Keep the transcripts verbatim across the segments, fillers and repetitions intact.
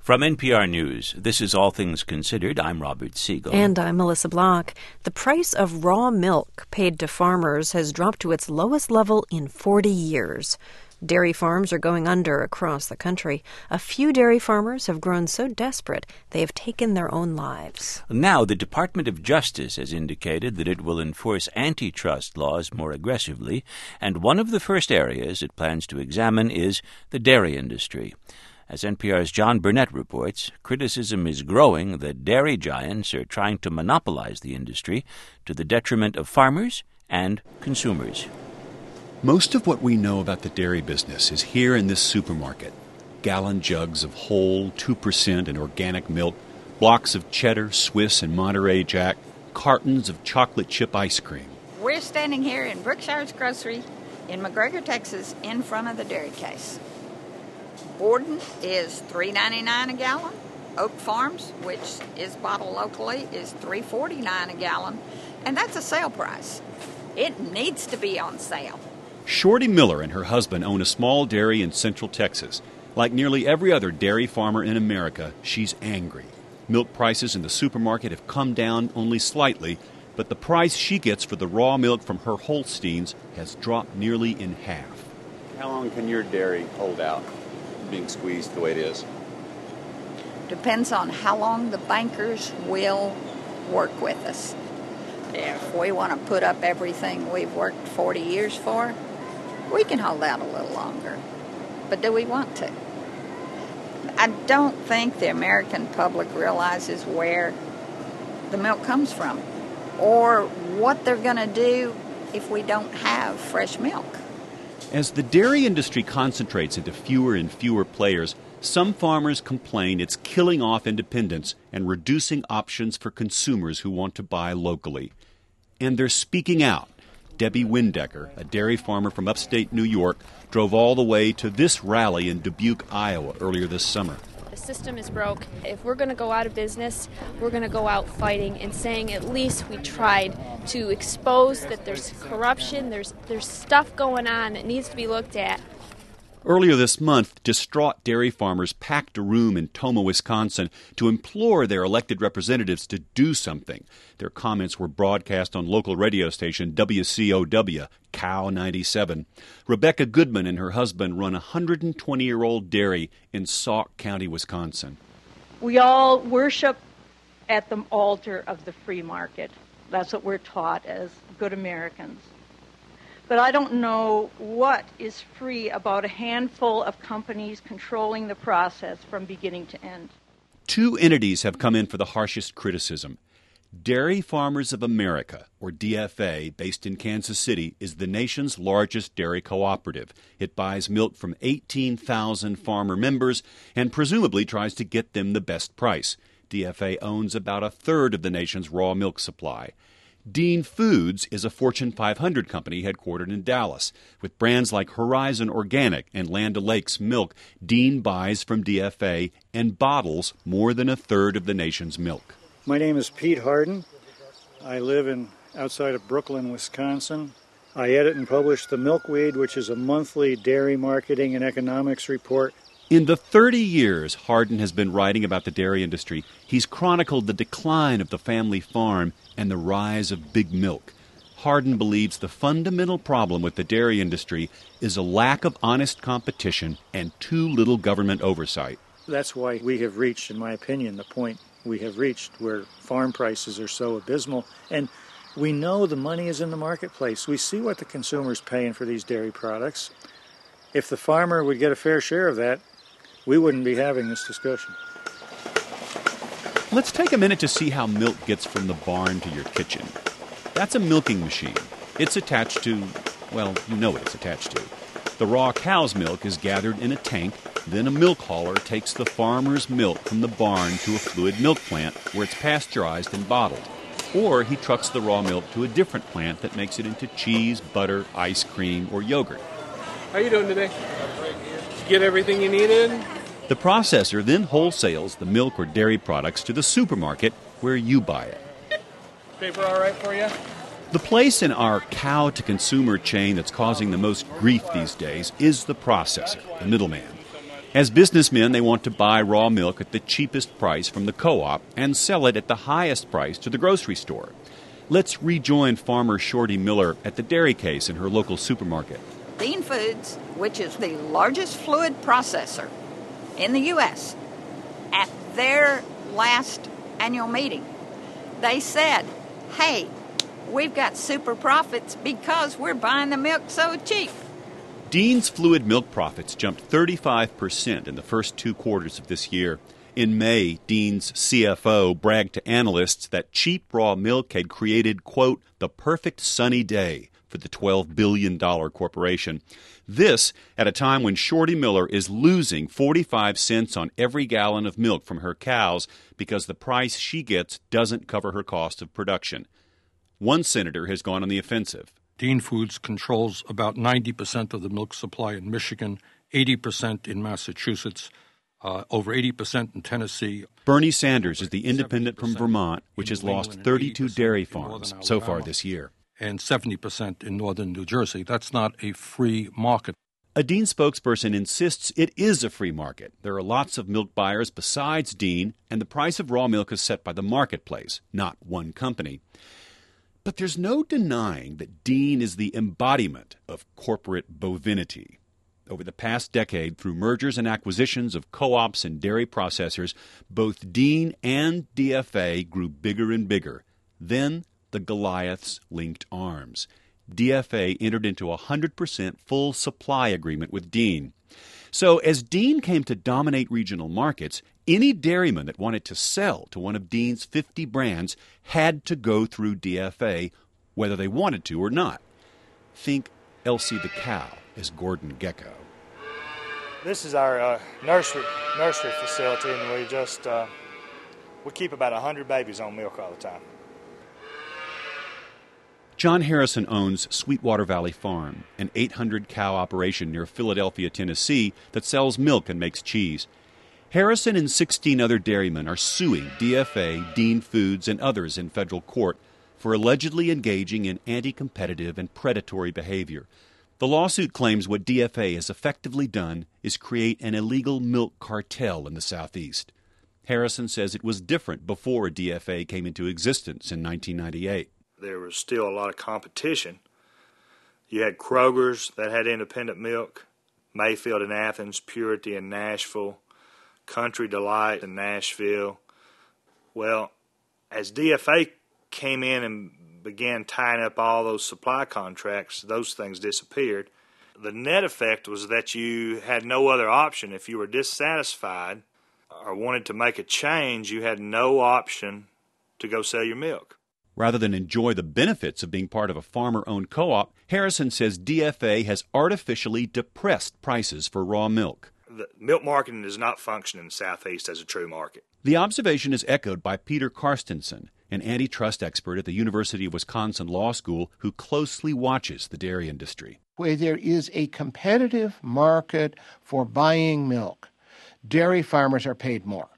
From N P R News, this is All Things Considered. I'm Robert Siegel. And I'm Melissa Block. The price of raw milk paid to farmers has dropped to its lowest level in forty years. Dairy farms are going under across the country. A few dairy farmers have grown so desperate they have taken their own lives. Now, the Department of Justice has indicated that it will enforce antitrust laws more aggressively, and one of the first areas it plans to examine is the dairy industry. As N P R's John Burnett reports, criticism is growing that dairy giants are trying to monopolize the industry to the detriment of farmers and consumers. Most of what we know about the dairy business is here in this supermarket. Gallon jugs of whole two percent and organic milk, blocks of cheddar, Swiss, and Monterey Jack, cartons of chocolate chip ice cream. We're standing here in Brookshire's Grocery in McGregor, Texas, in front of the dairy case. Borden is three ninety-nine a gallon. Oak Farms, which is bottled locally, is three forty-nine a gallon. And that's a sale price. It needs to be on sale. Shorty Miller and her husband own a small dairy in Central Texas. Like nearly every other dairy farmer in America, she's angry. Milk prices in the supermarket have come down only slightly, but the price she gets for the raw milk from her Holsteins has dropped nearly in half. How long can your dairy hold out being squeezed the way it is? Depends on how long the bankers will work with us. If we want to put up everything we've worked forty years for, we can hold out a little longer. But do we want to? I don't think the American public realizes where the milk comes from or what they're going to do if we don't have fresh milk. As the dairy industry concentrates into fewer and fewer players, some farmers complain it's killing off independence and reducing options for consumers who want to buy locally. And they're speaking out. Debbie Windecker, a dairy farmer from upstate New York, drove all the way to this rally in Dubuque, Iowa, earlier this summer. The system is broke. If we're going to go out of business, we're going to go out fighting and saying at least we tried to expose that there's corruption, there's there's stuff going on that needs to be looked at. Earlier this month, distraught dairy farmers packed a room in Tomah, Wisconsin, to implore their elected representatives to do something. Their comments were broadcast on local radio station W C O W, Cow ninety-seven. Rebecca Goodman and her husband run a one hundred twenty-year-old dairy in Sauk County, Wisconsin. We all worship at the altar of the free market. That's what we're taught as good Americans. But I don't know what is free about a handful of companies controlling the process from beginning to end. Two entities have come in for the harshest criticism. Dairy Farmers of America, or D F A, based in Kansas City, is the nation's largest dairy cooperative. It buys milk from eighteen thousand farmer members and presumably tries to get them the best price. D F A owns about a third of the nation's raw milk supply. Dean Foods is a Fortune five hundred company headquartered in Dallas. With brands like Horizon Organic and Land O'Lakes Milk, Dean buys from D F A and bottles more than a third of the nation's milk. My name is Pete Harden. I live in outside of Brooklyn, Wisconsin. I edit and publish The Milkweed, which is a monthly dairy marketing and economics report. In the thirty years Harden has been writing about the dairy industry, he's chronicled the decline of the family farm and the rise of big milk. Harden believes the fundamental problem with the dairy industry is a lack of honest competition and too little government oversight. That's why we have reached, in my opinion, the point we have reached where farm prices are so abysmal. And we know the money is in the marketplace. We see what the consumer's paying for these dairy products. If the farmer would get a fair share of that, we wouldn't be having this discussion. Let's take a minute to see how milk gets from the barn to your kitchen. That's a milking machine. It's attached to, well, you know what it's attached to. The raw cow's milk is gathered in a tank, then a milk hauler takes the farmer's milk from the barn to a fluid milk plant where it's pasteurized and bottled. Or he trucks the raw milk to a different plant that makes it into cheese, butter, ice cream, or yogurt. How you doing today? Did you get everything you needed? The processor then wholesales the milk or dairy products to the supermarket where you buy it. Paper all right for you? The place in our cow-to-consumer chain that's causing the most grief these days is the processor, the middleman. As businessmen, they want to buy raw milk at the cheapest price from the co-op and sell it at the highest price to the grocery store. Let's rejoin farmer Shorty Miller at the dairy case in her local supermarket. Dean Foods, which is the largest fluid processor in the U S, at their last annual meeting, they said, hey, we've got super profits because we're buying the milk so cheap. Dean's fluid milk profits jumped thirty-five percent in the first two quarters of this year. In May, Dean's C F O bragged to analysts that cheap raw milk had created, quote, the perfect sunny day for the twelve billion dollars corporation. This at a time when Shorty Miller is losing forty-five cents on every gallon of milk from her cows because the price she gets doesn't cover her cost of production. One senator has gone on the offensive. Dean Foods controls about ninety percent of the milk supply in Michigan, eighty percent in Massachusetts, uh, over eighty percent in Tennessee. Bernie Sanders is the independent from Vermont, which has lost thirty-two dairy farms so far this year. And seventy percent in northern New Jersey. That's not a free market. A Dean spokesperson insists it is a free market. There are lots of milk buyers besides Dean, and the price of raw milk is set by the marketplace, not one company. But there's no denying that Dean is the embodiment of corporate bovinity. Over the past decade, through mergers and acquisitions of co-ops and dairy processors, both Dean and D F A grew bigger and bigger. Then the Goliaths linked arms. D F A entered into a one hundred percent full supply agreement with Dean. So as Dean came to dominate regional markets, any dairyman that wanted to sell to one of Dean's fifty brands had to go through D F A, whether they wanted to or not. Think Elsie the cow as Gordon Gecko. This is our uh, nursery nursery facility, and we just uh, we keep about one hundred babies on milk all the time. John Harrison owns Sweetwater Valley Farm, an eight hundred cow operation near Philadelphia, Tennessee, that sells milk and makes cheese. Harrison and sixteen other dairymen are suing D F A, Dean Foods, and others in federal court for allegedly engaging in anti-competitive and predatory behavior. The lawsuit claims what D F A has effectively done is create an illegal milk cartel in the Southeast. Harrison says it was different before D F A came into existence in nineteen ninety-eight. There was still a lot of competition. You had Kroger's that had independent milk, Mayfield in Athens, Purity in Nashville, Country Delight in Nashville. Well, as D F A came in and began tying up all those supply contracts, those things disappeared. The net effect was that you had no other option. If you were dissatisfied or wanted to make a change, you had no option to go sell your milk. Rather than enjoy the benefits of being part of a farmer-owned co-op, Harrison says D F A has artificially depressed prices for raw milk. The milk marketing does not function in the Southeast as a true market. The observation is echoed by Peter Karstensen, an antitrust expert at the University of Wisconsin Law School who closely watches the dairy industry. Where there is a competitive market for buying milk, dairy farmers are paid more.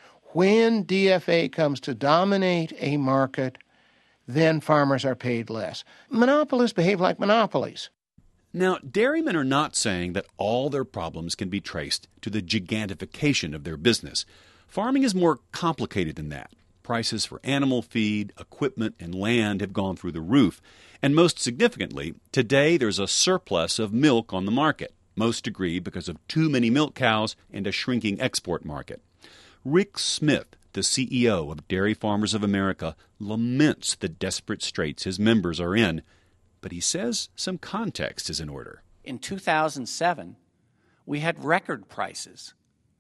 When D F A comes to dominate a market, then farmers are paid less. Monopolists behave like monopolies. Now, dairymen are not saying that all their problems can be traced to the gigantification of their business. Farming is more complicated than that. Prices for animal feed, equipment, and land have gone through the roof. And most significantly, today there's a surplus of milk on the market. Most agree because of too many milk cows and a shrinking export market. Rick Smith, the C E O of Dairy Farmers of America, laments the desperate straits his members are in, but he says some context is in order. In two thousand seven, we had record prices.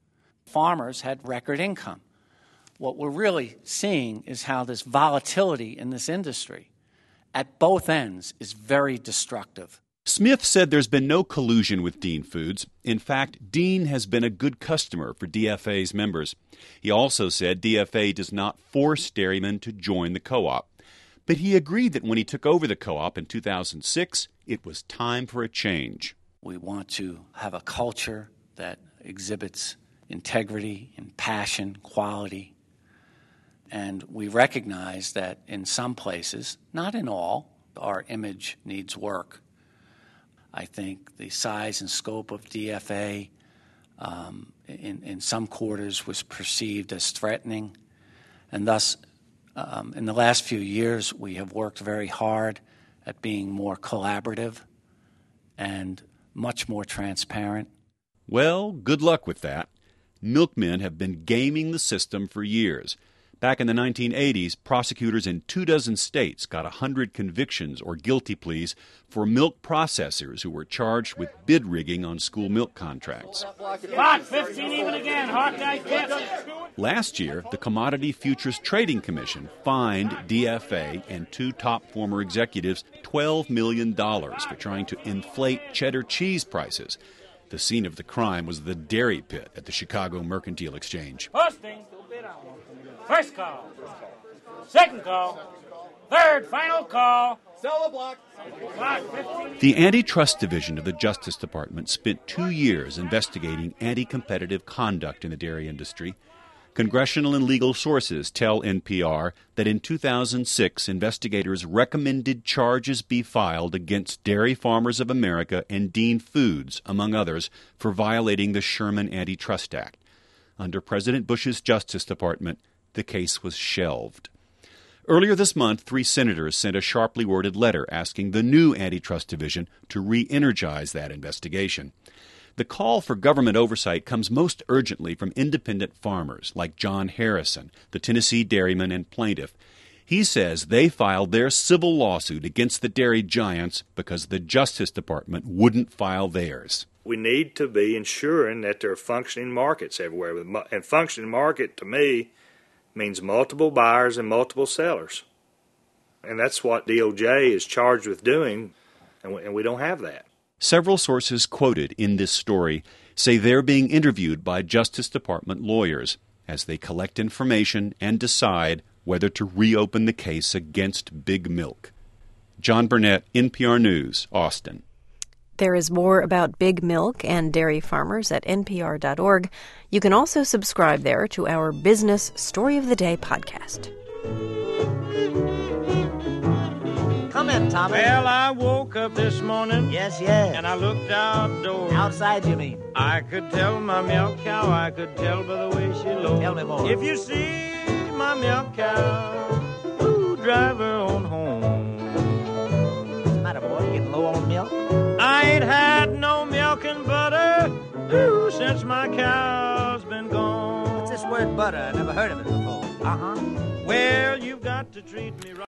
Farmers had record income. What we're really seeing is how this volatility in this industry at both ends is very destructive. Smith said there's been no collusion with Dean Foods. In fact, Dean has been a good customer for D F A's members. He also said D F A does not force dairymen to join the co-op. But he agreed that when he took over the co-op in two thousand six, it was time for a change. We want to have a culture that exhibits integrity and passion, quality. And we recognize that in some places, not in all, our image needs work. I think the size and scope of D F A um, in, in some quarters was perceived as threatening. And thus, um, in the last few years, we have worked very hard at being more collaborative and much more transparent. Well, good luck with that. Milkmen have been gaming the system for years. Back in the nineteen eighties, prosecutors in two dozen states got one hundred convictions or guilty pleas for milk processors who were charged with bid rigging on school milk contracts. Clock, fifteen even again. Hawkeye tips. Last year, the Commodity Futures Trading Commission fined D F A and two top former executives twelve million dollars for trying to inflate cheddar cheese prices. The scene of the crime was the dairy pit at the Chicago Mercantile Exchange. Posting. First call. Second call. Third, final call. Sell the block. The Antitrust Division of the Justice Department spent two years investigating anti-competitive conduct in the dairy industry. Congressional and legal sources tell N P R that in two thousand six, investigators recommended charges be filed against Dairy Farmers of America and Dean Foods, among others, for violating the Sherman Antitrust Act. Under President Bush's Justice Department, the case was shelved. Earlier this month, three senators sent a sharply worded letter asking the new Antitrust Division to re-energize that investigation. The call for government oversight comes most urgently from independent farmers like John Harrison, the Tennessee dairyman and plaintiff. He says they filed their civil lawsuit against the dairy giants because the Justice Department wouldn't file theirs. We need to be ensuring that there are functioning markets everywhere. And functioning market, to me, means multiple buyers and multiple sellers. And that's what D O J is charged with doing, and we, and we don't have that. Several sources quoted in this story say they're being interviewed by Justice Department lawyers as they collect information and decide whether to reopen the case against Big Milk. John Burnett, N P R News, Austin. There is more about Big Milk and dairy farmers at N P R dot org. You can also subscribe there to our Business Story of the Day podcast. Come in, Tommy. Well, I woke up this morning. Yes, yes. And I looked outdoors. Outside, you mean? I could tell my milk cow, I could tell by the way she looked. Tell me more. If you see my milk cow, ooh, drive her on home. What's the matter, boy? You getting low on milk? I ain't had no milk and butter, ooh, since my cow's been gone. What's this word butter? I never heard of it before. Uh-huh. Well, you've got to treat me right.